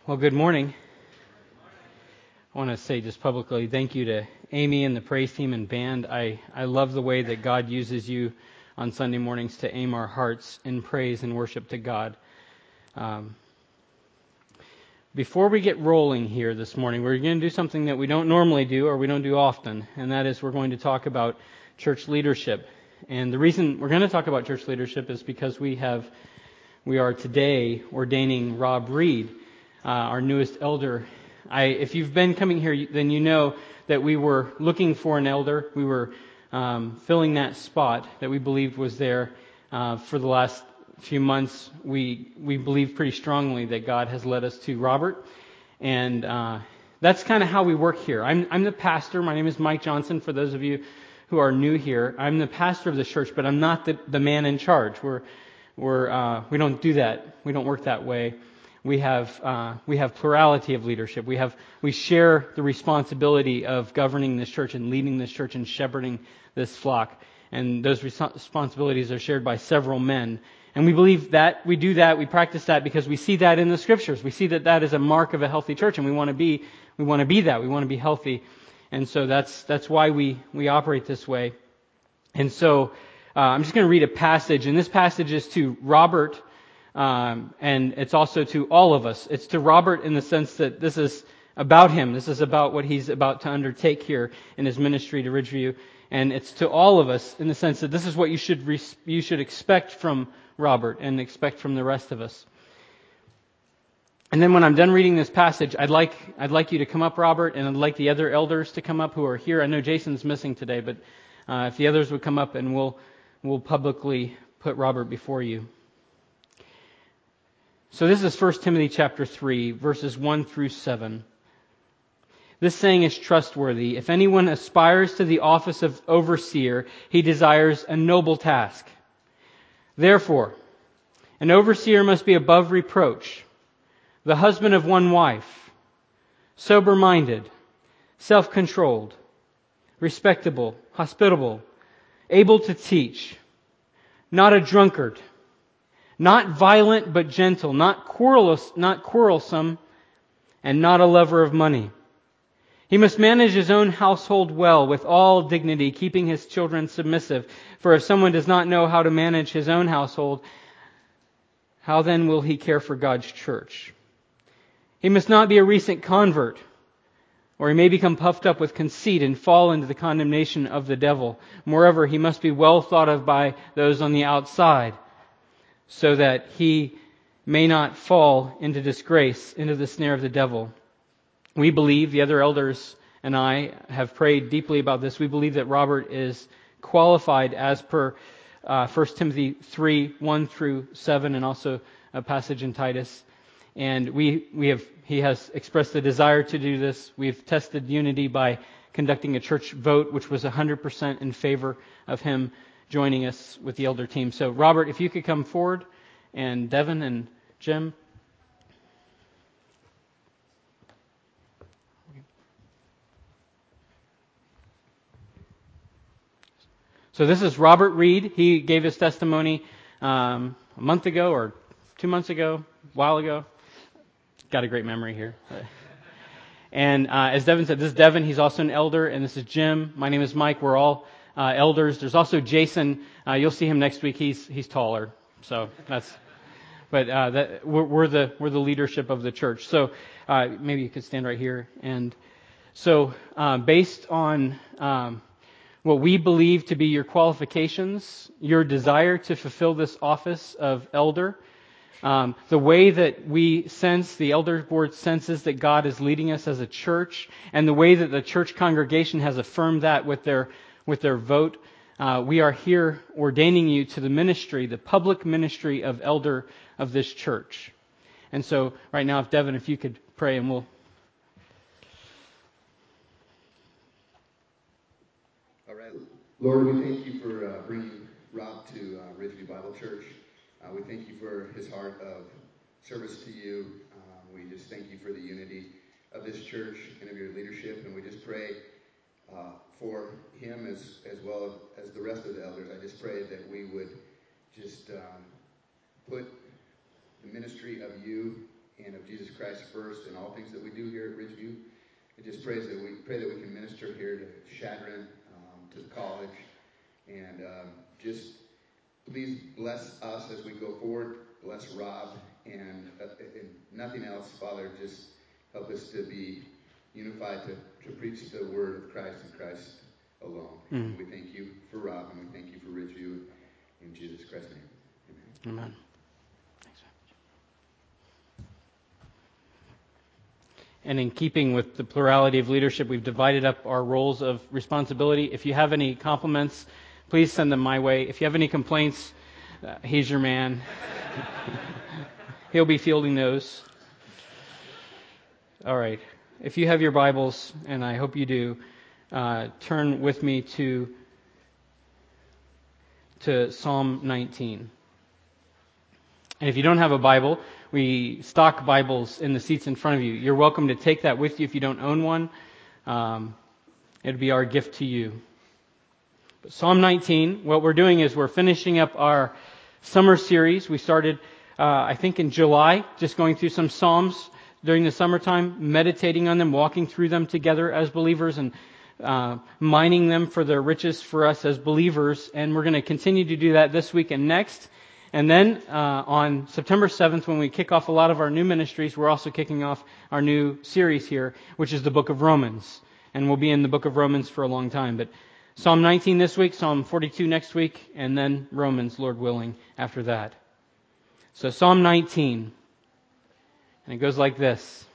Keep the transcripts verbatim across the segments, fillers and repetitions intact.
Well, good morning. I want to say just publicly thank you to Amy and the praise team and band. I, I love the way that God uses you on Sunday mornings to aim our hearts in praise and worship to God. Um, before we get rolling here this morning, we're going to do something that we don't normally do or we don't do often, and that is we're going to talk about church leadership. And the reason we're going to talk about church leadership is because we have we are today ordaining Rob Reed, Uh, our newest elder. I, if you've been coming here, then you know that we were looking for an elder. We were um, filling that spot that we believed was there uh, for the last few months. We we believe pretty strongly that God has led us to Robert, and uh, that's kind of how we work here. I'm I'm the pastor. My name is Mike Johnson. For those of you who are new here, I'm the pastor of the church, but I'm not the the man in charge. We're we're uh, we don't do that. We don't work that way. We have uh, we have plurality of leadership. We have we share the responsibility of governing this church and leading this church and shepherding this flock. And those res- responsibilities are shared by several men. And we believe that we do that, we practice that because we see that in the scriptures. We see that that is a mark of a healthy church, and we want to be we want to be that. We want to be healthy, and so that's that's why we we operate this way. And so uh, I'm just going to read a passage, and this passage is to Robert. Um, and it's also to all of us. It's to Robert in the sense that this is about him. This is about what he's about to undertake here in his ministry to Ridgeview. And it's to all of us in the sense that this is what you should res- you should expect from Robert and expect from the rest of us. And then when I'm done reading this passage, I'd like I'd like you to come up, Robert, and I'd like the other elders to come up who are here. I know Jason's missing today, but uh, if the others would come up, and we'll we'll publicly put Robert before you. So this is First Timothy chapter three, verses one through seven. This saying is trustworthy. If anyone aspires to the office of overseer, he desires a noble task. Therefore, an overseer must be above reproach, the husband of one wife, sober-minded, self-controlled, respectable, hospitable, able to teach, not a drunkard, not violent but gentle, not quarrelous, not quarrelsome, and not a lover of money. He must manage his own household well with all dignity, keeping his children submissive. For if someone does not know how to manage his own household, how then will he care for God's church? He must not be a recent convert, or he may become puffed up with conceit and fall into the condemnation of the devil. Moreover, he must be well thought of by those on the outside, so that he may not fall into disgrace, into the snare of the devil. We believe, the other elders and I have prayed deeply about this, we believe that Robert is qualified as per uh, First Timothy three, one through seven, and also a passage in Titus. And we we have he has expressed the desire to do this. We've tested unity by conducting a church vote, which was one hundred percent in favor of him joining us with the elder team. So, Robert, if you could come forward, and Devin and Jim. So this is Robert Reed. He gave his testimony um, a month ago or two months ago, a while ago. Got a great memory here. And uh, as Devin said, this is Devin. He's also an elder, and this is Jim. My name is Mike. We're all uh, elders. There's also Jason. Uh, you'll see him next week. He's he's taller, so that's. But uh, that, we're, we're the we're the leadership of the church. So uh, maybe you could stand right here. And so uh, based on um, what we believe to be your qualifications, your desire to fulfill this office of elder, um, the way that we sense, the elder board senses that God is leading us as a church, and the way that the church congregation has affirmed that with their with their vote, uh, we are here ordaining you to the ministry, the public ministry of elder of this church. And so right now, if Devin, if you could pray, and we'll... All right. Lord, we thank you for uh, bringing Rob to uh, Ridgeview Bible Church. Uh, we thank you for his heart of service to you. Um, we just thank you for the unity of this church and of your leadership. And we just pray uh, for him as, as well as the rest of the elders. I just pray that we would just um, put the ministry of you and of Jesus Christ first in all things that we do here at Ridgeview. It just prays that we pray that we can minister here to Chadron, um, to the college, and um, just please bless us as we go forward. Bless Rob, and, uh, and nothing else, Father. Just help us to be unified to, to preach the word of Christ and Christ alone. Mm. And we thank you for Rob, and we thank you for Ridgeview. In Jesus Christ's name, amen. Amen. And in keeping with the plurality of leadership, we've divided up our roles of responsibility. If you have any compliments, please send them my way. If you have any complaints, uh, he's your man. He'll be fielding those. All right. If you have your Bibles, and I hope you do, uh, turn with me to, to Psalm nineteen. And if you don't have a Bible, we stock Bibles in the seats in front of you. You're welcome to take that with you if you don't own one. Um, it'd be our gift to you. But Psalm nineteen, what we're doing is we're finishing up our summer series. We started, uh, I think, in July, just going through some Psalms during the summertime, meditating on them, walking through them together as believers, and uh, mining them for their riches for us as believers. And we're going to continue to do that this week and next. And then uh, on September seventh, when we kick off a lot of our new ministries, we're also kicking off our new series here, which is the book of Romans. And we'll be in the book of Romans for a long time. But Psalm nineteen this week, Psalm forty-two next week, and then Romans, Lord willing, after that. So Psalm nineteen, and it goes like this.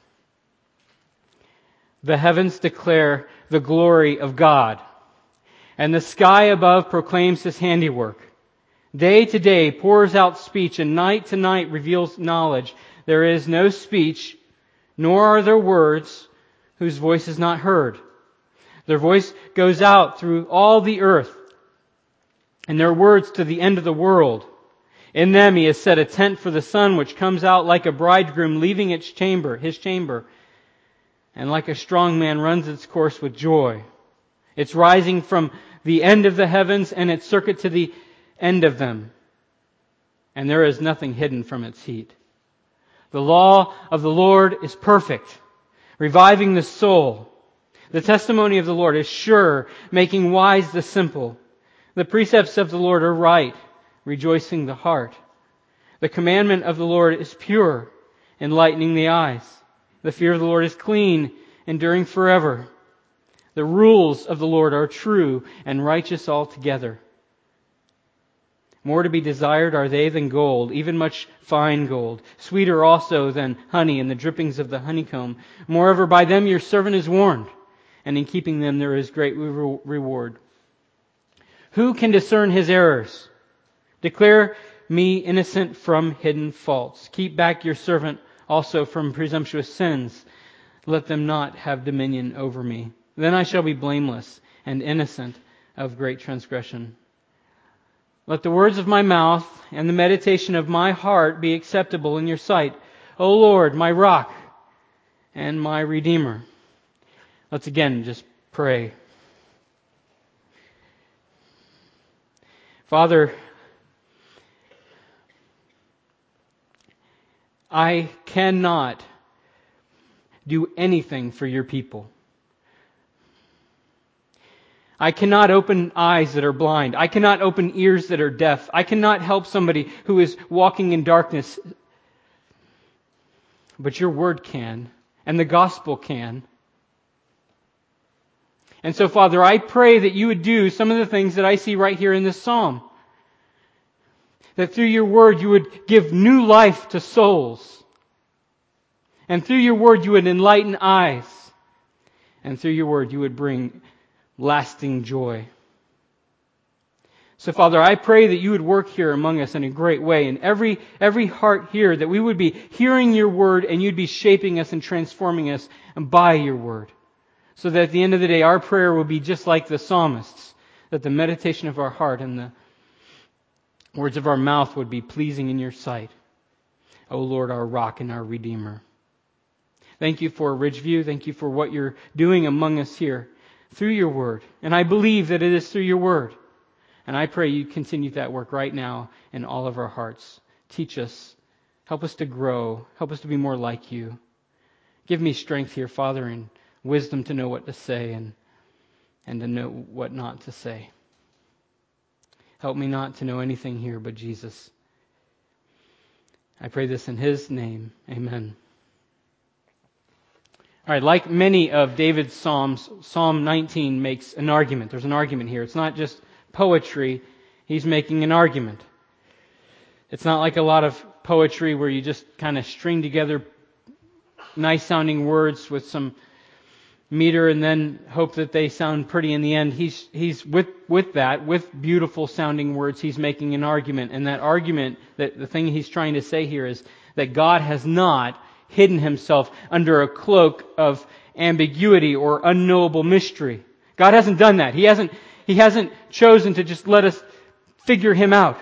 The heavens declare the glory of God, and the sky above proclaims His handiwork. Day to day pours out speech, and night to night reveals knowledge. There is no speech, nor are there words whose voice is not heard. Their voice goes out through all the earth, and their words to the end of the world. In them He has set a tent for the sun, which comes out like a bridegroom leaving its chamber, his chamber, and like a strong man runs its course with joy. It's rising from the end of the heavens, and its circuit to the end of them, and there is nothing hidden from its heat. The law of the Lord is perfect, reviving the soul. The testimony of the Lord is sure, making wise the simple. The precepts of the Lord are right, rejoicing the heart. The commandment of the Lord is pure, enlightening the eyes. The fear of the Lord is clean, enduring forever. The rules of the Lord are true and righteous altogether. More to be desired are they than gold, even much fine gold. Sweeter also than honey and the drippings of the honeycomb. Moreover, by them your servant is warned, and in keeping them there is great re- reward. Who can discern his errors? Declare me innocent from hidden faults. Keep back your servant also from presumptuous sins. Let them not have dominion over me. Then I shall be blameless and innocent of great transgression. Let the words of my mouth and the meditation of my heart be acceptable in your sight, O Lord, my rock and my Redeemer. Let's again just pray. Father, I cannot do anything for your people. I cannot open eyes that are blind. I cannot open ears that are deaf. I cannot help somebody who is walking in darkness. But your word can, and the gospel can. And so, Father, I pray that you would do some of the things that I see right here in this psalm. That through your word you would give new life to souls. And through your word you would enlighten eyes. And through your word you would bring lasting joy. So, Father, I pray that you would work here among us in a great way. In every, every heart here, that we would be hearing your word and you'd be shaping us and transforming us by your word. So that at the end of the day, our prayer will be just like the psalmists. That the meditation of our heart and the words of our mouth would be pleasing in your sight. O Lord, our rock and our Redeemer. Thank you for Ridgeview. Thank you for what you're doing among us here through your word. And I believe that it is through your word. And I pray you continue that work right now in all of our hearts. Teach us Help us to grow. Help us to be more like you. Give me strength here, Father, and wisdom to know what to say and, and to know what not to say. Help me not to know anything here but Jesus. I pray this in His name. Amen. All right, like many of David's Psalms, Psalm nineteen makes an argument. There's an argument here. It's not just poetry. He's making an argument. It's not like a lot of poetry where you just kind of string together nice sounding words with some meter and then hope that they sound pretty in the end. He's he's with with that, with beautiful sounding words, he's making an argument. And that argument, that the thing he's trying to say here is that God has not hidden Himself under a cloak of ambiguity or unknowable mystery. God hasn't done that. He hasn't He hasn't chosen to just let us figure Him out.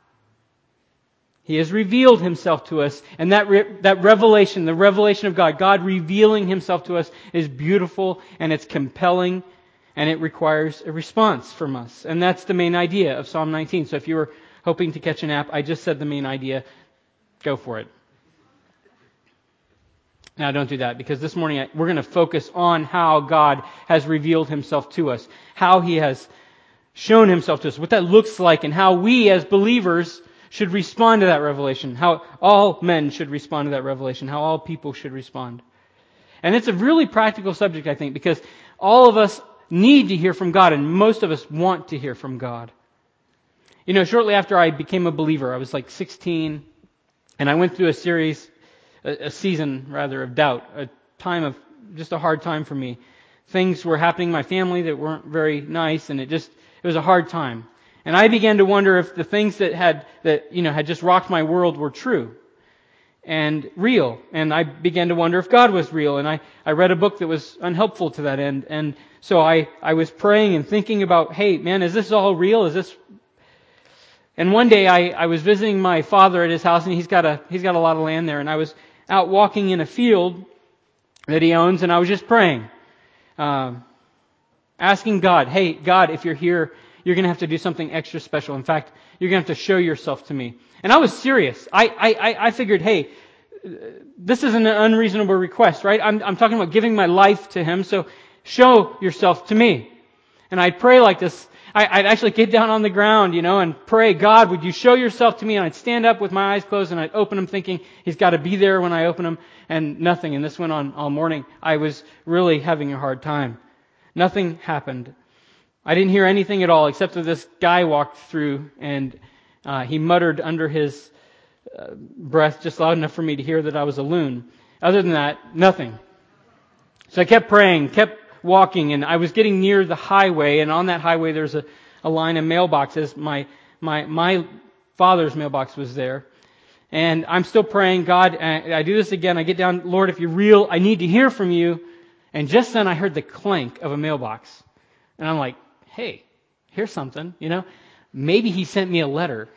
He has revealed Himself to us, and that re- that revelation, the revelation of God, God revealing Himself to us is beautiful and it's compelling, and it requires a response from us. And that's the main idea of Psalm nineteen. So if you were hoping to catch a nap, I just said the main idea. Go for it. Now don't do that, because this morning we're going to focus on how God has revealed Himself to us, how He has shown Himself to us, what that looks like, and how we as believers should respond to that revelation, how all men should respond to that revelation, how all people should respond. And it's a really practical subject, I think, because all of us need to hear from God, and most of us want to hear from God. You know, shortly after I became a believer, I was like sixteen, and I went through a series, a, a season, rather, of doubt, a time of, just a hard time for me. Things were happening in my family that weren't very nice, and it just, it was a hard time. And I began to wonder if the things that had, that, you know, had just rocked my world were true and real. And I began to wonder if God was real. And I, I read a book that was unhelpful to that end. And so I, I was praying and thinking about, hey, man, is this all real? Is this... And one day I, I was visiting my father at his house, and he's got a, he's got a lot of land there. And I was out walking in a field that he owns, and I was just praying, uh, asking God, hey, God, if you're here, you're going to have to do something extra special. In fact, you're going to have to show yourself to me. And I was serious. I I, I figured, hey, this isn't an unreasonable request, right? I'm, I'm talking about giving my life to Him, so show yourself to me. And I'd pray like this. I, I'd actually get down on the ground, you know, and pray, God, would you show yourself to me? And I'd stand up with my eyes closed, and I'd open them thinking He's got to be there when I open them, and nothing. And this went on all morning. I was really having a hard time. Nothing happened. I didn't hear anything at all, except that this guy walked through, and uh, he muttered under his uh, breath just loud enough for me to hear that I was a loon. Other than that, nothing. So I kept praying, kept walking, and I was getting near the highway, and on that highway there's a, a line of mailboxes. My my my father's mailbox was there. And I'm still praying, God, I, I do this again. I get down, Lord, if you're real, I need to hear from you. And just then I heard the clank of a mailbox. And I'm like, hey, here's something, you know. Maybe He sent me a letter.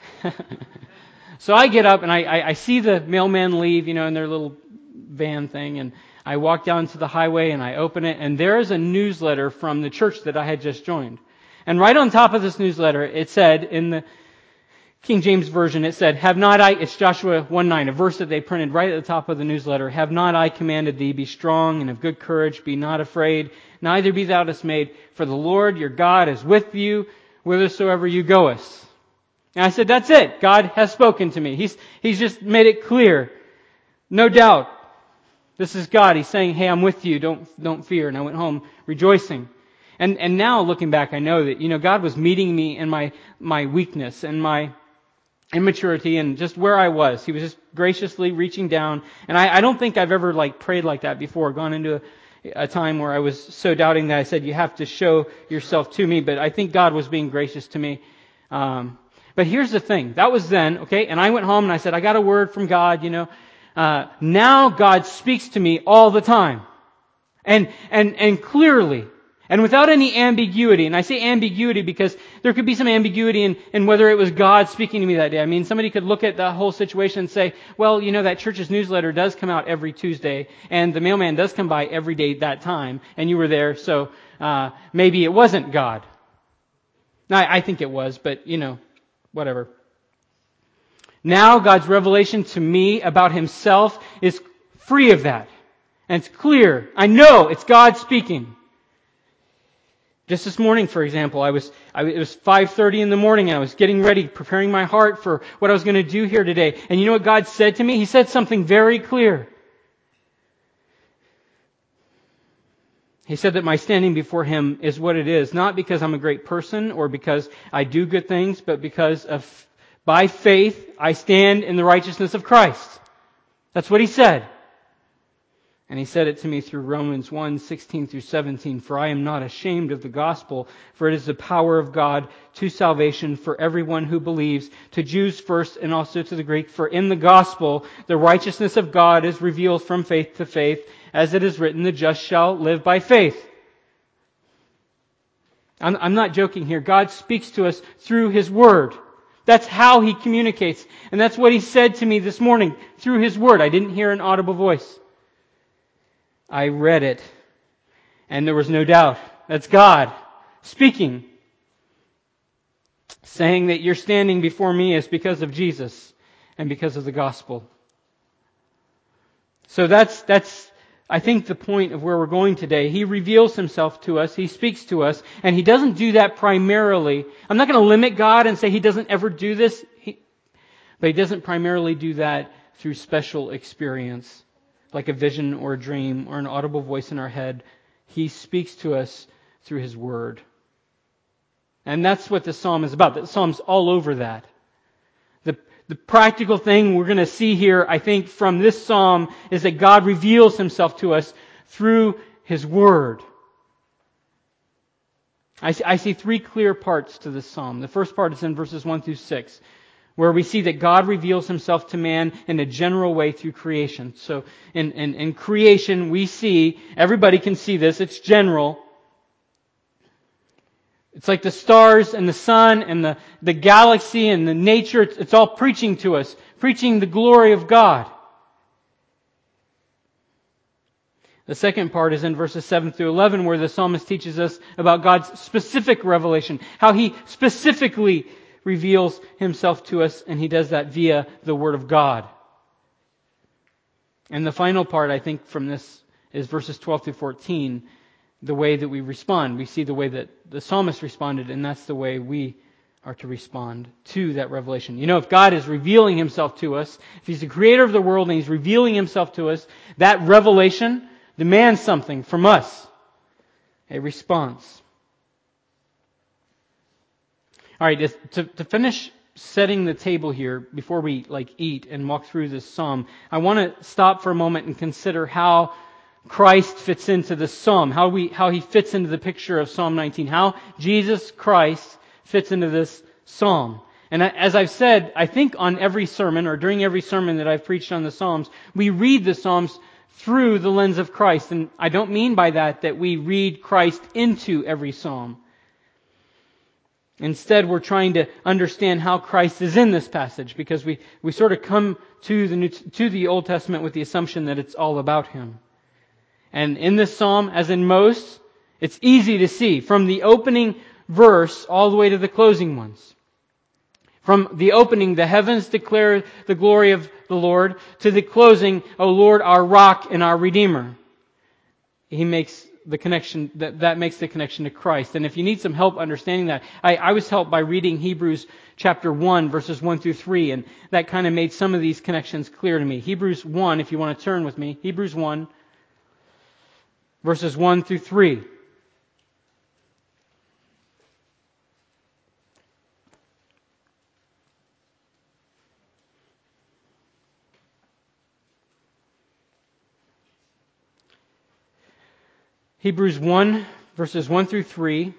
So I get up and I, I, I see the mailman leave, you know, in their little van thing. And I walk down to the highway and I open it. And there is a newsletter from the church that I had just joined. And right on top of this newsletter, it said, in the King James Version, it said, have not I, it's Joshua one nine, a verse that they printed right at the top of the newsletter, have not I commanded thee, be strong and of good courage, be not afraid, neither be thou dismayed, for the Lord your God is with you, whithersoever you goest. And I said, that's it. God has spoken to me. He's, he's just made it clear. No doubt. This is God. He's saying, hey, I'm with you. Don't, don't fear. And I went home rejoicing. And, and now looking back, I know that, you know, God was meeting me in my, my weakness and my immaturity and just where I was. He was just graciously reaching down. And I, I don't think I've ever like prayed like that before, gone into a, a time where I was so doubting that I said, you have to show yourself to me. But I think God was being gracious to me. Um, but here's the thing. That was then, okay? And I went home and I said, I got a word from God, you know. Uh, now God speaks to me all the time. And, and, and clearly. And without any ambiguity. And I say ambiguity because there could be some ambiguity in, in whether it was God speaking to me that day. I mean, somebody could look at the whole situation and say, well, you know, that church's newsletter does come out every Tuesday, and the mailman does come by every day that time, and you were there, so uh, maybe it wasn't God. Now, I think it was, but, you know, whatever. Now God's revelation to me about Himself is free of that. And it's clear. I know it's God speaking. Just this morning, for example, I was, I, it was five thirty in the morning and I was getting ready, preparing my heart for what I was going to do here today. And you know what God said to me? He said something very clear. He said that my standing before Him is what it is, not because I'm a great person or because I do good things, but because of, by faith, I stand in the righteousness of Christ. That's what He said. And He said it to me through Romans one, sixteen through seventeen. For I am not ashamed of the gospel, for it is the power of God to salvation for everyone who believes, to Jews first and also to the Greek. For in the gospel, the righteousness of God is revealed from faith to faith, as it is written, the just shall live by faith. I'm, I'm not joking here. God speaks to us through His Word. That's how He communicates. And that's what He said to me this morning through His Word. I didn't hear an audible voice. I read it, and there was no doubt. That's God speaking, saying that you're standing before me is because of Jesus and because of the gospel. So that's, that's, I think, the point of where we're going today. He reveals Himself to us, He speaks to us, and He doesn't do that primarily. I'm not going to limit God and say He doesn't ever do this, he, but He doesn't primarily do that through special experience, like a vision or a dream or an audible voice in our head. He speaks to us through His Word. And that's what the psalm is about. The psalm's all over that. The, the practical thing we're going to see here, I think, from this psalm is that God reveals Himself to us through His Word. I see, I see three clear parts to this psalm. The first part is in verses one through six. Where we see that God reveals Himself to man in a general way through creation. So in, in, in creation we see, everybody can see this, it's general. It's like the stars and the sun and the, the galaxy and the nature, it's, it's all preaching to us, preaching the glory of God. The second part is in verses seven through eleven where the psalmist teaches us about God's specific revelation, how He specifically reveals Himself to us, and He does that via the Word of God. And the final part, I think, from this is verses twelve through fourteen, the way that we respond. We see the way that the psalmist responded, and that's the way we are to respond to that revelation. You know, if God is revealing Himself to us, if He's the creator of the world and He's revealing Himself to us, that revelation demands something from us, a response. All right, to, to finish setting the table here before we like eat and walk through this psalm, I want to stop for a moment and consider how Christ fits into this psalm, how we how He fits into the picture of Psalm nineteen, how Jesus Christ fits into this psalm. And as I've said, I think on every sermon or during every sermon that I've preached on the Psalms, we read the Psalms through the lens of Christ. And I don't mean by that that we read Christ into every psalm. Instead, we're trying to understand how Christ is in this passage, because we, we sort of come to the New, to the Old Testament with the assumption that it's all about Him. And in this psalm, as in most, it's easy to see from the opening verse all the way to the closing ones. From the opening, the heavens declare the glory of the Lord, to the closing, O Lord, our rock and our Redeemer. He makes the connection, that, that makes the connection to Christ. And if you need some help understanding that, I, I was helped by reading Hebrews chapter one, verses one through three, and that kind of made some of these connections clear to me. Hebrews one, if you want to turn with me, Hebrews one, verses one through three. Hebrews one, verses one through three.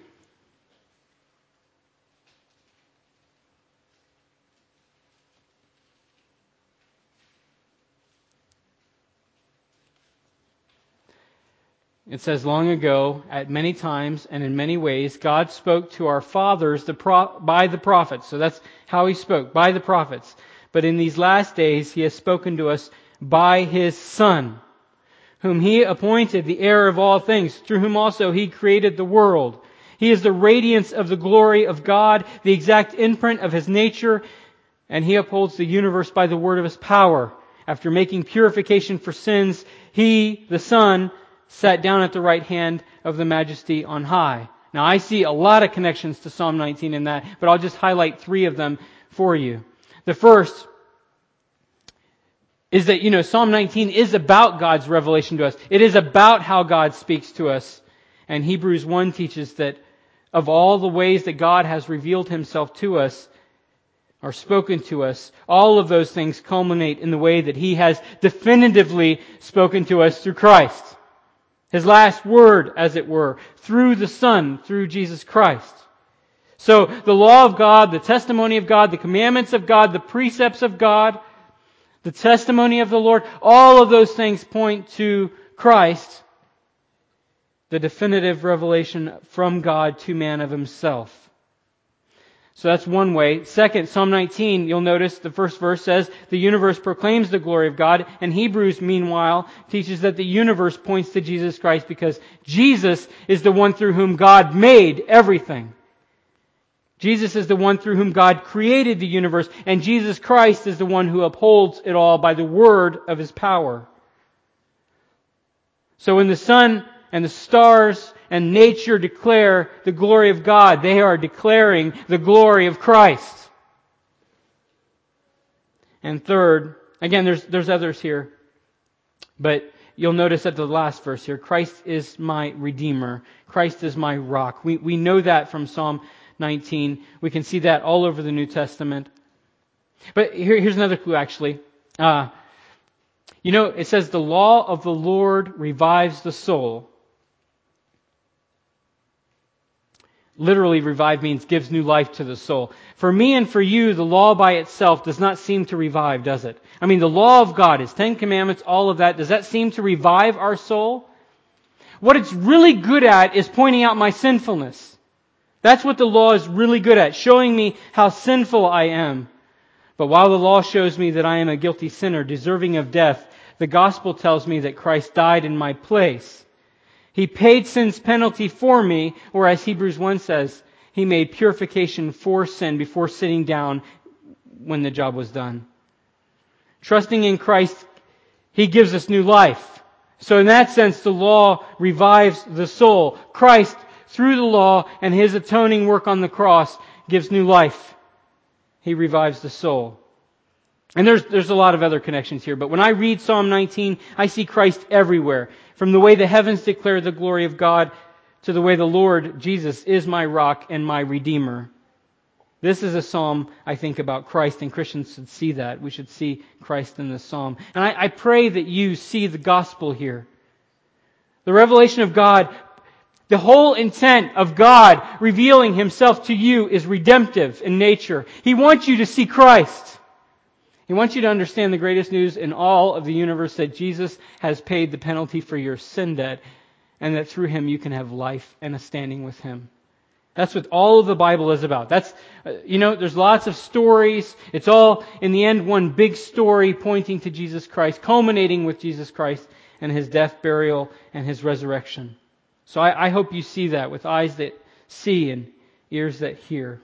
It says, long ago, at many times and in many ways, God spoke to our fathers the pro- by the prophets. So that's how He spoke, by the prophets. But in these last days, He has spoken to us by His Son, whom He appointed the heir of all things, through whom also He created the world. He is the radiance of the glory of God, the exact imprint of His nature, and He upholds the universe by the word of His power. After making purification for sins, He, the Son, sat down at the right hand of the Majesty on high. Now I see a lot of connections to Psalm nineteen in that, but I'll just highlight three of them for you. The first is that, you know, Psalm nineteen is about God's revelation to us. It is about how God speaks to us. And Hebrews one teaches that of all the ways that God has revealed Himself to us, or spoken to us, all of those things culminate in the way that He has definitively spoken to us through Christ. His last word, as it were, through the Son, through Jesus Christ. So the law of God, the testimony of God, the commandments of God, the precepts of God, the testimony of the Lord, all of those things point to Christ, the definitive revelation from God to man of Himself. So that's one way. Second, Psalm nineteen, you'll notice the first verse says, the universe proclaims the glory of God. And Hebrews, meanwhile, teaches that the universe points to Jesus Christ because Jesus is the one through whom God made everything. Jesus is the one through whom God created the universe. And Jesus Christ is the one who upholds it all by the word of His power. So when the sun and the stars and nature declare the glory of God, they are declaring the glory of Christ. And third, again, there's there's others here, but you'll notice at the last verse here, Christ is my Redeemer. Christ is my rock. We we know that from Psalm nineteen. We can see that all over the New Testament. But here, here's another clue, actually. Uh, you know, it says, the law of the Lord revives the soul. Literally, revive means gives new life to the soul. For me and for you, the law by itself does not seem to revive, does it? I mean, the law of God, His Ten Commandments, all of that, does that seem to revive our soul? What it's really good at is pointing out my sinfulness. That's what the law is really good at, showing me how sinful I am. But while the law shows me that I am a guilty sinner, deserving of death, the gospel tells me that Christ died in my place. He paid sin's penalty for me, or as Hebrews one says, He made purification for sin before sitting down when the job was done. Trusting in Christ, He gives us new life. So in that sense, the law revives the soul. Christ, through the law and His atoning work on the cross, gives new life. He revives the soul. And there's there's a lot of other connections here, but when I read Psalm nineteen, I see Christ everywhere. From the way the heavens declare the glory of God to the way the Lord Jesus is my rock and my Redeemer. This is a psalm, I think, about Christ, and Christians should see that. We should see Christ in this psalm. And I, I pray that you see the gospel here. The revelation of God, the whole intent of God revealing Himself to you is redemptive in nature. He wants you to see Christ. He wants you to understand the greatest news in all of the universe, that Jesus has paid the penalty for your sin debt, and that through Him you can have life and a standing with Him. That's what all of the Bible is about. That's, you know, there's lots of stories. It's all, in the end, one big story pointing to Jesus Christ, culminating with Jesus Christ and His death, burial, and His resurrection. So I, I hope you see that with eyes that see and ears that hear.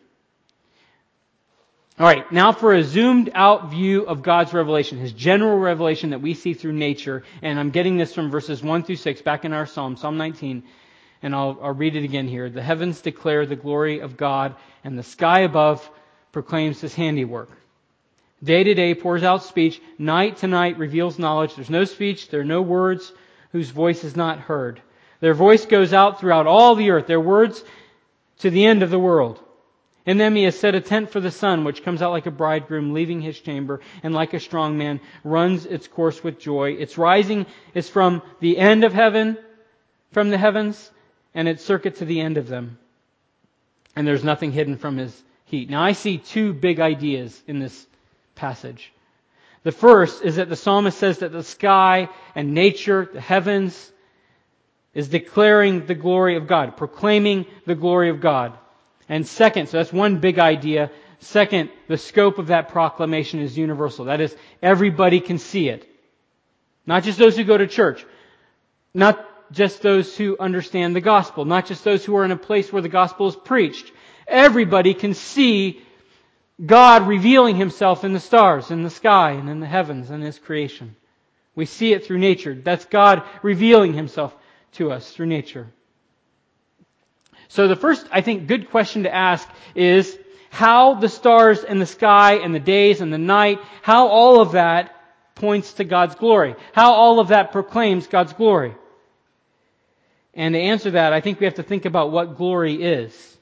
All right, now for a zoomed out view of God's revelation, His general revelation that we see through nature. And I'm getting this from verses one through six back in our Psalm, Psalm nineteen. And I'll, I'll read it again here. The heavens declare the glory of God, and the sky above proclaims His handiwork. Day to day pours out speech, night to night reveals knowledge. There's no speech, there are no words whose voice is not heard. Their voice goes out throughout all the earth, their words to the end of the world. In them He has set a tent for the sun, which comes out like a bridegroom leaving his chamber, and like a strong man runs its course with joy. Its rising is from the end of heaven, from the heavens, and its circuit to the end of them. And there's nothing hidden from His heat. Now I see two big ideas in this passage. The first is that the psalmist says that the sky and nature, the heavens, is declaring the glory of God, proclaiming the glory of God. And second, so that's one big idea. Second, the scope of that proclamation is universal. That is, everybody can see it. Not just those who go to church. Not just those who understand the gospel. Not just those who are in a place where the gospel is preached. Everybody can see God revealing Himself in the stars, in the sky, and in the heavens, and His creation. We see it through nature. That's God revealing Himself to us through nature. So the first, I think, good question to ask is how the stars and the sky and the days and the night, how all of that points to God's glory. How all of that proclaims God's glory. And to answer that, I think we have to think about what glory is.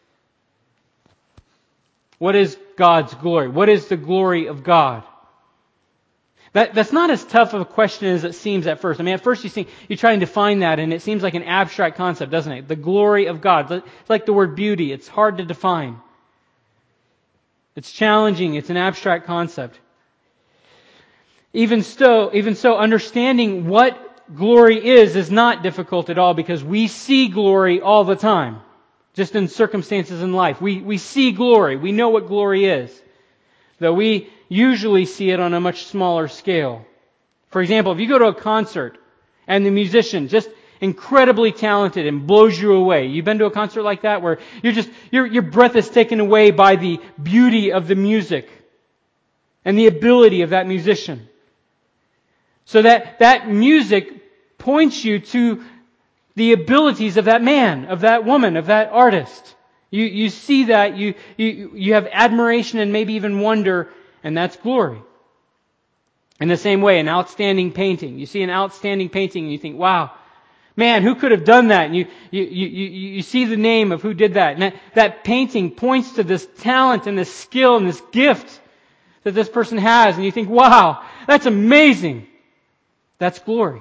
What is God's glory? What is the glory of God? That, that's not as tough of a question as it seems at first. I mean, at first you see, you try and define that, and it seems like an abstract concept, doesn't it? The glory of God. It's like the word beauty. It's hard to define. It's challenging. It's an abstract concept. Even so, even so, understanding what glory is is not difficult at all, because we see glory all the time. Just in circumstances in life. We, we see glory. We know what glory is. Though we usually see it on a much smaller scale. For example, if you go to a concert and the musician just incredibly talented and blows you away. You've been to a concert like that where you're just your your breath is taken away by the beauty of the music and the ability of that musician. So that that music points you to the abilities of that man, of that woman, of that artist. You you see that, you you you have admiration and maybe even wonder, and that's glory. In the same way, an outstanding painting. You see an outstanding painting and you think, wow, man, who could have done that? And you you you you, you see the name of who did that. And that, that painting points to this talent and this skill and this gift that this person has. And you think, wow, that's amazing. That's glory.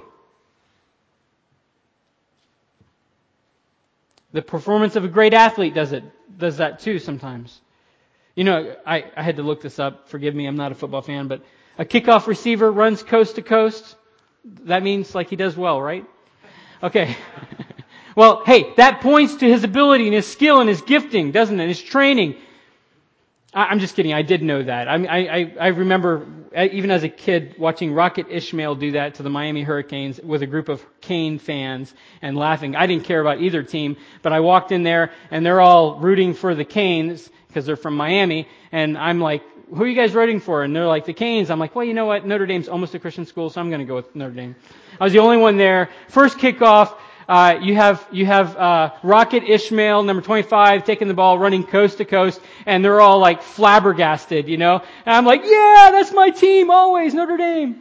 The performance of a great athlete does it, does that too sometimes. You know, I, I had to look this up. Forgive me, I'm not a football fan, but a kickoff receiver runs coast to coast. That means like he does well, right? Okay. Well, hey, that points to his ability and his skill and his gifting, doesn't it? His training. I, I'm just kidding. I did know that. I, I, I remember even as a kid watching Rocket Ismail do that to the Miami Hurricanes with a group of Kane fans and laughing. I didn't care about either team, but I walked in there and they're all rooting for the Canes because they're from Miami, and I'm like, who are you guys rooting for? And they're like, the Canes. I'm like, well, you know what? Notre Dame's almost a Christian school, so I'm going to go with Notre Dame. I was the only one there. First kickoff, uh, you have you have uh, Rocket Ismail, number twenty-five, taking the ball, running coast to coast, and they're all like flabbergasted, you know? And I'm like, yeah, that's my team, always, Notre Dame.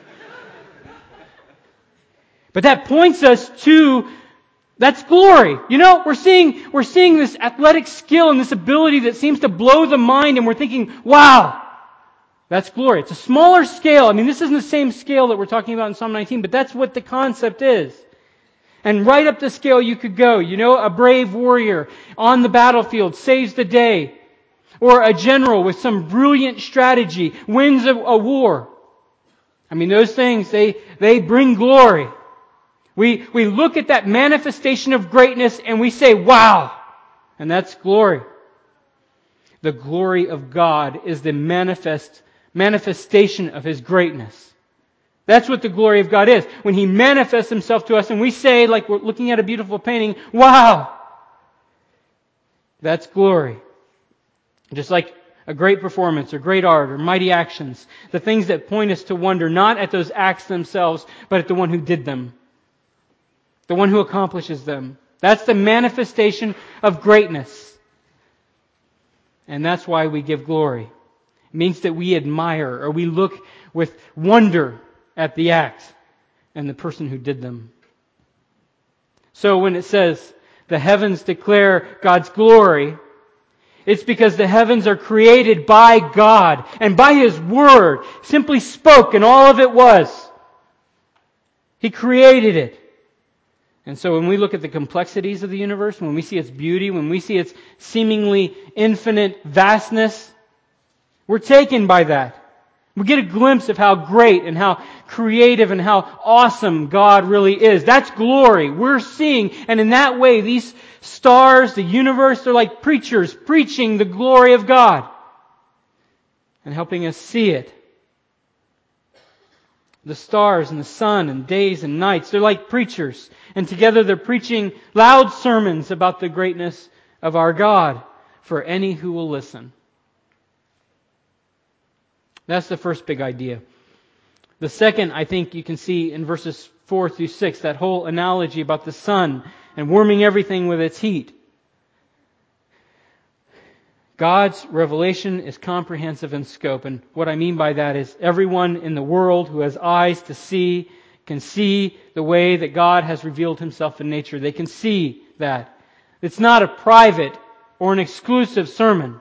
But that points us to, that's glory. You know, we're seeing, we're seeing this athletic skill and this ability that seems to blow the mind, and we're thinking, wow, that's glory. It's a smaller scale. I mean, this isn't the same scale that we're talking about in Psalm nineteen, but that's what the concept is. And right up the scale you could go. You know, a brave warrior on the battlefield saves the day. Or a general with some brilliant strategy wins a, a war. I mean, those things, they, they bring glory. We, we look at that manifestation of greatness and we say, wow! And that's glory. The glory of God is the manifest, manifestation of His greatness. That's what the glory of God is. When He manifests Himself to us and we say, like we're looking at a beautiful painting, wow! That's glory. Just like a great performance or great art or mighty actions. The things that point us to wonder, not at those acts themselves, but at the one who did them. The one who accomplishes them. That's the manifestation of greatness. And that's why we give glory. It means that we admire or we look with wonder at the act and the person who did them. So when it says the heavens declare God's glory, it's because the heavens are created by God and by His Word, simply spoke, and all of it was. He created it. And so when we look at the complexities of the universe, when we see its beauty, when we see its seemingly infinite vastness, we're taken by that. We get a glimpse of how great and how creative and how awesome God really is. That's glory. We're seeing, and in that way, these stars, the universe, they're like preachers preaching the glory of God and helping us see it. The stars and the sun and days and nights, they're like preachers. And together they're preaching loud sermons about the greatness of our God for any who will listen. That's the first big idea. The second, I think you can see in verses four through six, that whole analogy about the sun and warming everything with its heat. God's revelation is comprehensive in scope, and what I mean by that is everyone in the world who has eyes to see can see the way that God has revealed Himself in nature. They can see that. It's not a private or an exclusive sermon.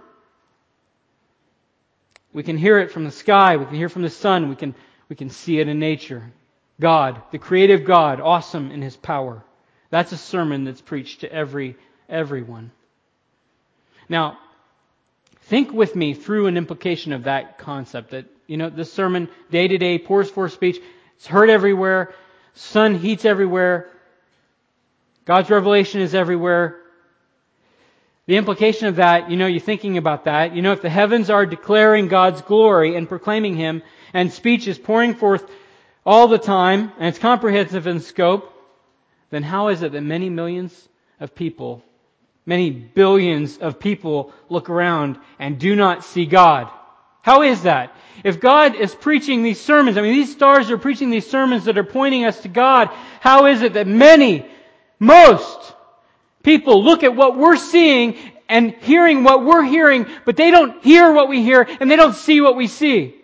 We can hear it from the sky, we can hear from the sun, we can, we can see it in nature. God, the creative God, awesome in His power. That's a sermon that's preached to every everyone. Now, think with me through an implication of that concept. That, you know, this sermon, day to day, pours forth speech. It's heard everywhere. Sun heats everywhere. God's revelation is everywhere. The implication of that, you know, you're thinking about that. You know, if the heavens are declaring God's glory and proclaiming Him, and speech is pouring forth all the time, and it's comprehensive in scope, then how is it that many millions of people, many billions of people look around and do not see God? How is that? If God is preaching these sermons, I mean, these stars are preaching these sermons that are pointing us to God, how is it that many, most people look at what we're seeing and hearing what we're hearing, but they don't hear what we hear and they don't see what we see?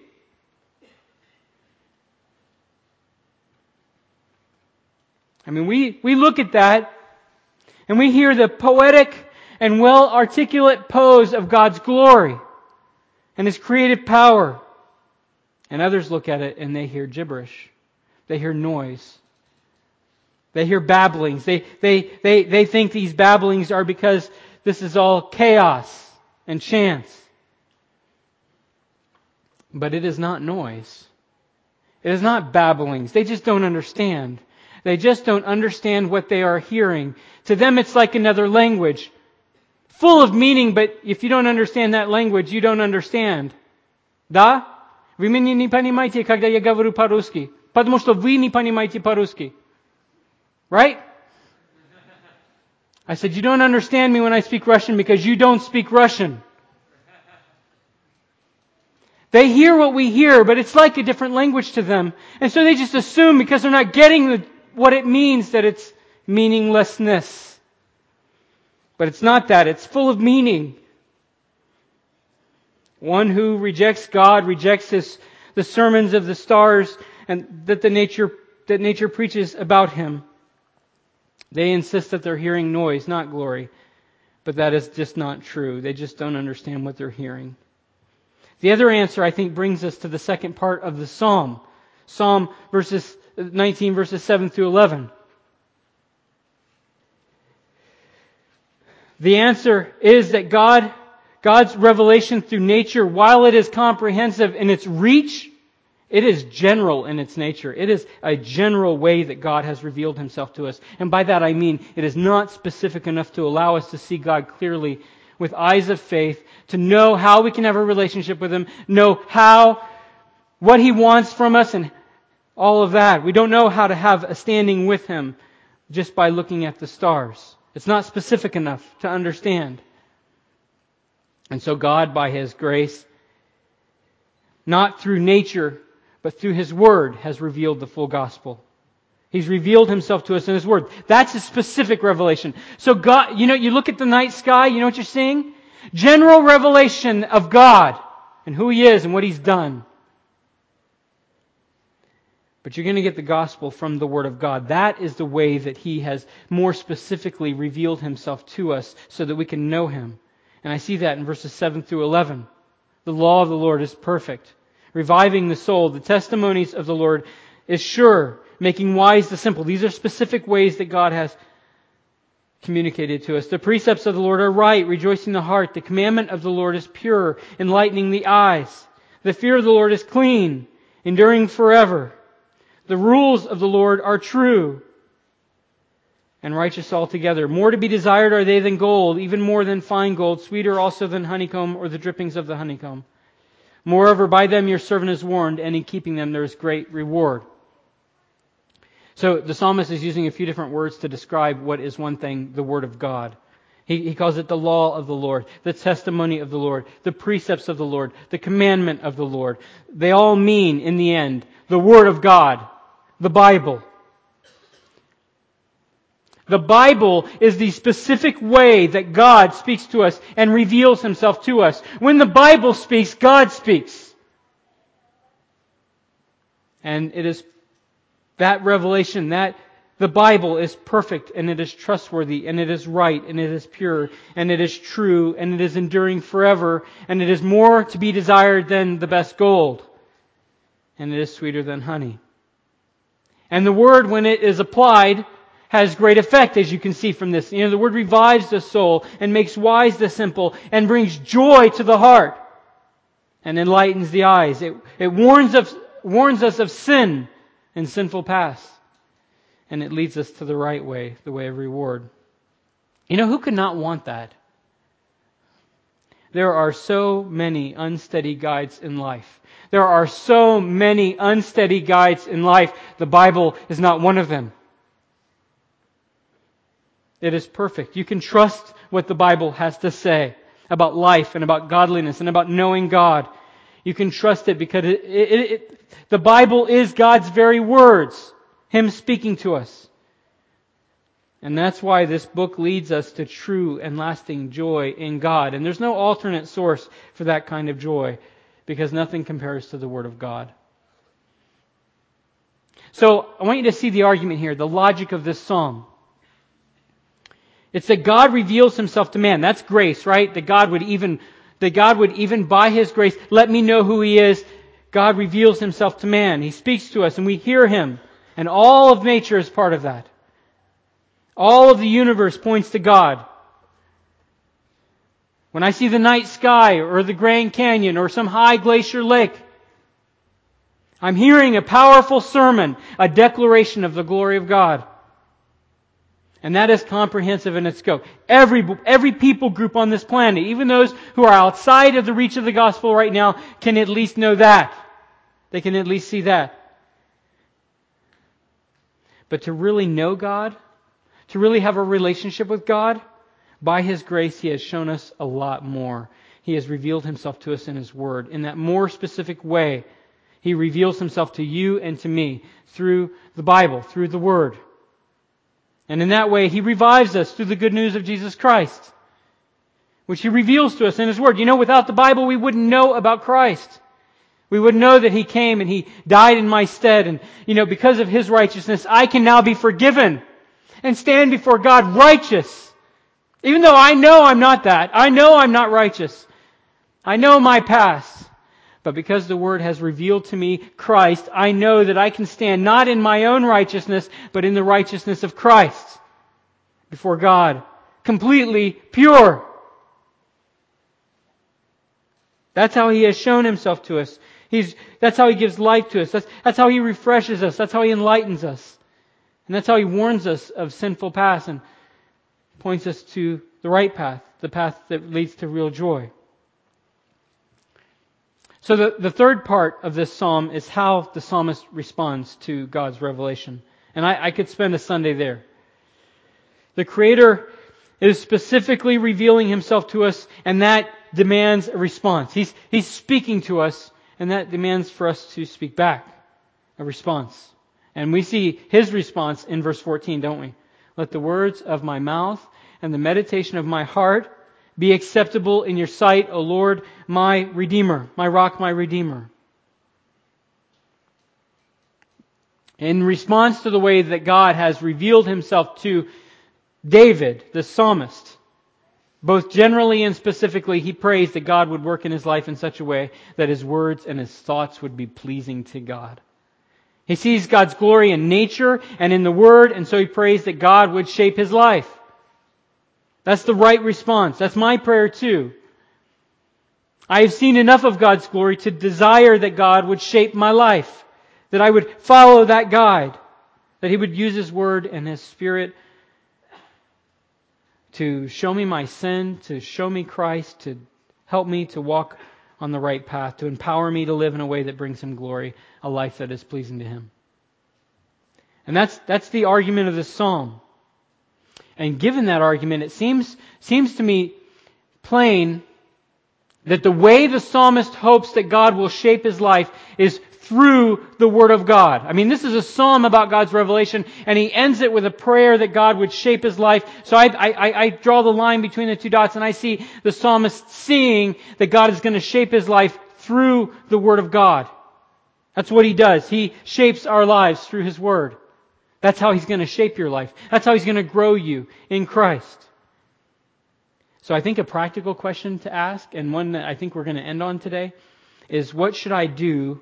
I mean, we, we look at that and we hear the poetic and well-articulate pose of God's glory and His creative power. And others look at it and they hear gibberish. They hear noise. They hear babblings. They, they, they, they think these babblings are because this is all chaos and chance. But it is not noise. It is not babblings. They just don't understand. They just don't understand what they are hearing. To them it's like another language. Full of meaning, but if you don't understand that language, you don't understand. Да? Вы меня не понимаете, когда я говорю по-русски. Потому что вы не понимаете по-русски. Right? I said, you don't understand me when I speak Russian because you don't speak Russian. They hear what we hear, but it's like a different language to them. And so they just assume because they're not getting the, what it means that it's meaninglessness. But it's not that. It's full of meaning. One who rejects God rejects his, the sermons of the stars and that the nature that nature preaches about Him. They insist that they're hearing noise, not glory. But that is just not true. They just don't understand what they're hearing. The other answer, I think, brings us to the second part of the Psalm. Psalm verses nineteen, verses seven through eleven. The answer is that God, God's revelation through nature, while it is comprehensive in its reach, it is general in its nature. It is a general way that God has revealed Himself to us. And by that I mean it is not specific enough to allow us to see God clearly with eyes of faith, to know how we can have a relationship with Him, know how, what He wants from us and all of that. We don't know how to have a standing with Him just by looking at the stars. It's not specific enough to understand. And so God, by His grace, not through nature, but through His Word, has revealed the full gospel. He's revealed Himself to us in His Word. That's a specific revelation. So God, you know, you look at the night sky, you know what you're seeing? General revelation of God and who He is and what He's done. But you're going to get the gospel from the Word of God. That is the way that He has more specifically revealed Himself to us so that we can know Him. And I see that in verses seven through eleven. The law of the Lord is perfect, reviving the soul. The testimonies of the Lord is sure, making wise the simple. These are specific ways that God has communicated to us. The precepts of the Lord are right, rejoicing the heart. The commandment of the Lord is pure, enlightening the eyes. The fear of the Lord is clean, enduring forever. The rules of the Lord are true and righteous altogether. More to be desired are they than gold, even more than fine gold, sweeter also than honeycomb or the drippings of the honeycomb. Moreover, by them your servant is warned, and in keeping them there is great reward. So the psalmist is using a few different words to describe what is one thing, the Word of God. He, he calls it the law of the Lord, the testimony of the Lord, the precepts of the Lord, the commandment of the Lord. They all mean, in the end, the Word of God, the Bible. The Bible is the specific way that God speaks to us and reveals Himself to us. When the Bible speaks, God speaks. And it is that revelation, that the Bible is perfect, and it is trustworthy, and it is right, and it is pure, and it is true, and it is enduring forever, and it is more to be desired than the best gold, and it is sweeter than honey. And the Word, when it is applied, has great effect, as you can see from this. You know, the Word revives the soul, and makes wise the simple, and brings joy to the heart, and enlightens the eyes. It, it warns of, warns us of sin and sinful past. And it leads us to the right way, the way of reward. You know, who could not want that? There are so many unsteady guides in life. There are so many unsteady guides in life. The Bible is not one of them. It is perfect. You can trust what the Bible has to say about life and about godliness and about knowing God. You can trust it because it, it, it, the Bible is God's very words. Him speaking to us. And that's why this book leads us to true and lasting joy in God. And there's no alternate source for that kind of joy, because nothing compares to the Word of God. So I want you to see the argument here, the logic of this psalm. It's that God reveals Himself to man. That's grace, right? That God would even, that God would even by His grace let me know who He is. God reveals Himself to man. He speaks to us and we hear Him. And all of nature is part of that. All of the universe points to God. When I see the night sky or the Grand Canyon or some high glacier lake, I'm hearing a powerful sermon, a declaration of the glory of God. And that is comprehensive in its scope. Every, every people group on this planet, even those who are outside of the reach of the gospel right now, can at least know that. They can at least see that. But to really know God, to really have a relationship with God, by His grace He has shown us a lot more. He has revealed Himself to us in His Word. In that more specific way, He reveals Himself to you and to me through the Bible, through the Word. And in that way, He revives us through the good news of Jesus Christ, which He reveals to us in His Word. You know, without the Bible, we wouldn't know about Christ. We would know that He came and He died in my stead. And, you know, because of His righteousness, I can now be forgiven and stand before God righteous. Even though I know I'm not that. I know I'm not righteous. I know my past. But because the Word has revealed to me Christ, I know that I can stand not in my own righteousness, but in the righteousness of Christ before God. Completely pure. That's how He has shown Himself to us. He's, that's how He gives life to us. That's, that's how He refreshes us. That's how He enlightens us. And that's how He warns us of sinful past and points us to the right path, the path that leads to real joy. So the, the third part of this psalm is how the psalmist responds to God's revelation. And I, I could spend a Sunday there. The Creator is specifically revealing Himself to us, and that demands a response. He's, he's speaking to us, and that demands for us to speak back, a response. And we see His response in verse fourteen, don't we? Let the words of my mouth and the meditation of my heart be acceptable in your sight, O Lord, my Redeemer, my rock, my Redeemer. In response to the way that God has revealed Himself to David, the psalmist, both generally and specifically, he prays that God would work in his life in such a way that his words and his thoughts would be pleasing to God. He sees God's glory in nature and in the Word, and so he prays that God would shape his life. That's the right response. That's my prayer too. I have seen enough of God's glory to desire that God would shape my life, that I would follow that guide, that He would use His Word and His Spirit to show me my sin, to show me Christ, to help me to walk on the right path, to empower me to live in a way that brings Him glory, a life that is pleasing to Him. And that's that's the argument of this psalm. And given that argument, it seems seems to me plain that the way the psalmist hopes that God will shape his life is through the Word of God. I mean, this is a psalm about God's revelation, and he ends it with a prayer that God would shape his life. So I, I, I draw the line between the two dots, and I see the psalmist seeing that God is going to shape his life through the Word of God. That's what he does. He shapes our lives through His Word. That's how He's going to shape your life. That's how He's going to grow you in Christ. So I think a practical question to ask, and one that I think we're going to end on today, is what should I do?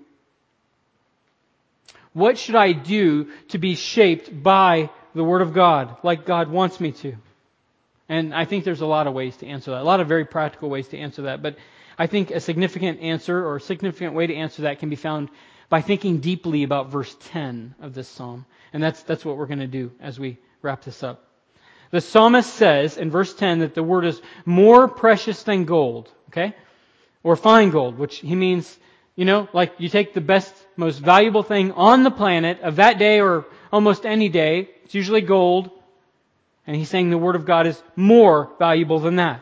What should I do to be shaped by the Word of God, like God wants me to? And I think there's a lot of ways to answer that, a lot of very practical ways to answer that. But I think a significant answer or a significant way to answer that can be found by thinking deeply about verse ten of this psalm. And that's that's what we're going to do as we wrap this up. The psalmist says in verse ten that the Word is more precious than gold, okay? Or fine gold, which he means, you know, like you take the best, most valuable thing on the planet of that day or almost any day. It's usually gold. And he's saying the Word of God is more valuable than that.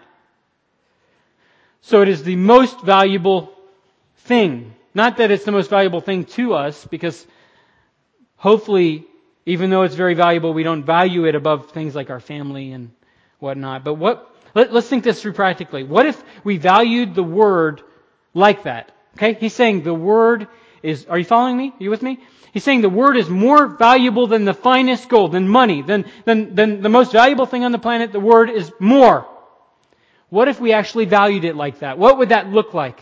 So it is the most valuable thing. Not that it's the most valuable thing to us, because hopefully, even though it's very valuable, we don't value it above things like our family and whatnot. But what? Let, let's think this through practically. What if we valued the Word like that? Okay, he's saying the Word is, are you following me? Are you with me? He's saying the Word is more valuable than the finest gold, than money, than, than, than the most valuable thing on the planet. The Word is more. What if we actually valued it like that? What would that look like?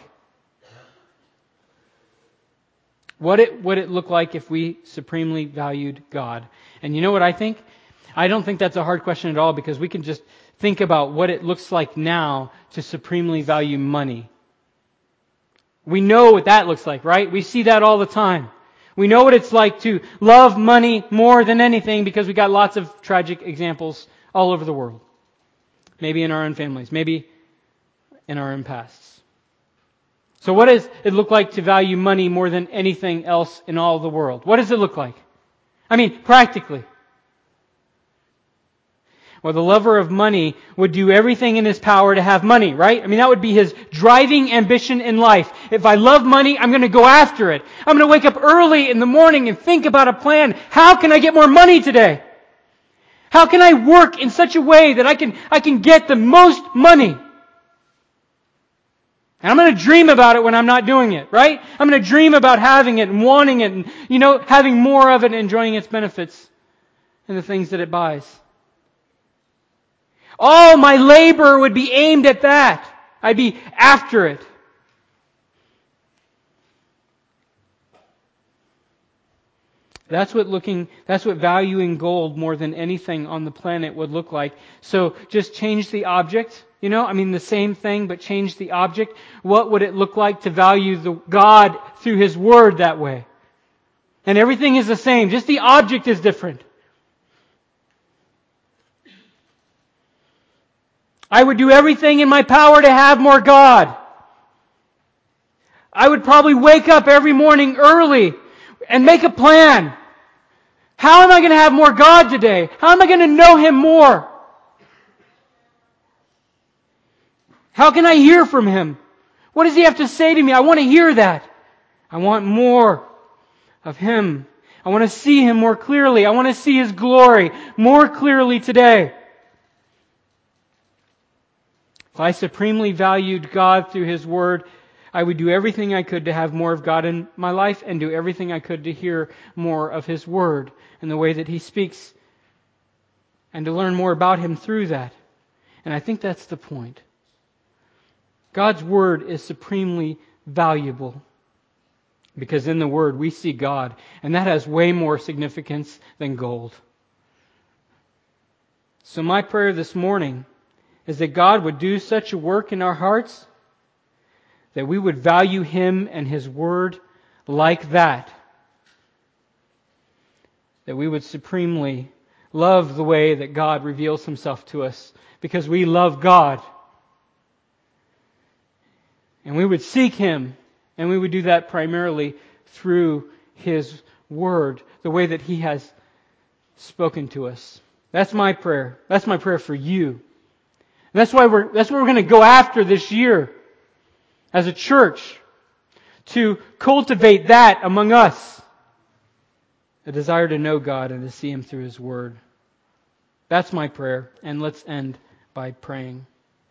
What it, would it look like if we supremely valued God? And you know what I think? I don't think that's a hard question at all, because we can just think about what it looks like now to supremely value money. We know what that looks like, right? We see that all the time. We know what it's like to love money more than anything, because we got lots of tragic examples all over the world. Maybe in our own families, maybe in our own pasts. So what does it look like to value money more than anything else in all the world? What does it look like? I mean, practically. Well, the lover of money would do everything in his power to have money, right? I mean, that would be his driving ambition in life. If I love money, I'm going to go after it. I'm going to wake up early in the morning and think about a plan. How can I get more money today? How can I work in such a way that I can, I can get the most money? And I'm going to dream about it when I'm not doing it, right? I'm going to dream about having it and wanting it and, you know, having more of it and enjoying its benefits and the things that it buys. All my labor would be aimed at that. I'd be after it. That's what looking, that's what valuing gold more than anything on the planet would look like. So just change the object, you know, I mean the same thing, but change the object. What would it look like to value the God through His Word that way? And everything is the same, just the object is different. I would do everything in my power to have more God. I would probably wake up every morning early and make a plan. How am I going to have more God today? How am I going to know Him more? How can I hear from Him? What does He have to say to me? I want to hear that. I want more of Him. I want to see Him more clearly. I want to see His glory more clearly today. If I supremely valued God through His Word, I would do everything I could to have more of God in my life and do everything I could to hear more of His Word and the way that He speaks and to learn more about Him through that. And I think that's the point. God's Word is supremely valuable because in the Word we see God, and that has way more significance than gold. So my prayer this morning is that God would do such a work in our hearts that we would value Him and His Word like that. That we would supremely love the way that God reveals Himself to us because we love God. And we would seek Him, and we would do that primarily through His Word, the way that He has spoken to us. That's my prayer. That's my prayer for you. And that's why we're, that's what we're going to go after this year as a church, to cultivate that among us. A desire to know God and to see Him through His Word. That's my prayer. And let's end by praying.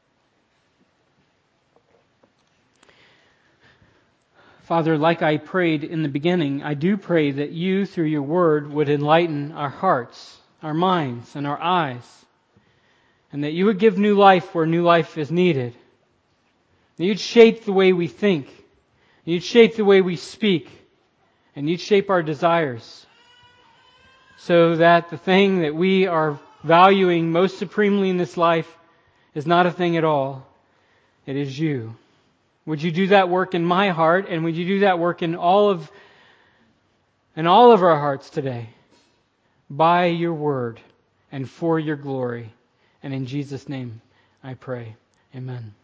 Father, like I prayed in the beginning, I do pray that You, through Your Word, would enlighten our hearts, our minds, and our eyes. And that You would give new life where new life is needed. That You'd shape the way we think. You'd shape the way we speak. And You'd shape our desires. So that the thing that we are valuing most supremely in this life is not a thing at all. It is You. Would You do that work in my heart, and would You do that work in all of in all of our hearts today, by Your Word and for Your glory. And in Jesus' name I pray. Amen.